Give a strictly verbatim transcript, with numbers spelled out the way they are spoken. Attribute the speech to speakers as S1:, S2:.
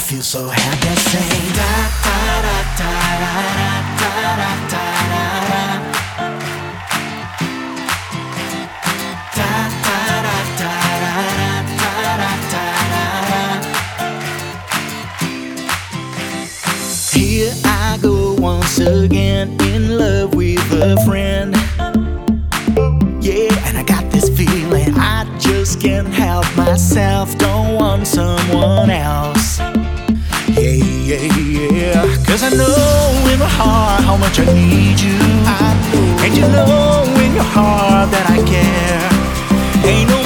S1: feel so happy. I sing da da da da da da da da da da. Da da da da da da da da. Here I go once again, in love with a friend. Yeah, and I got this feeling I just can't help myself. Don't want someone else. Yeah, yeah, yeah. Cause I know in my heart how much I need you. I know. And you know in your heart that I care. Ain't no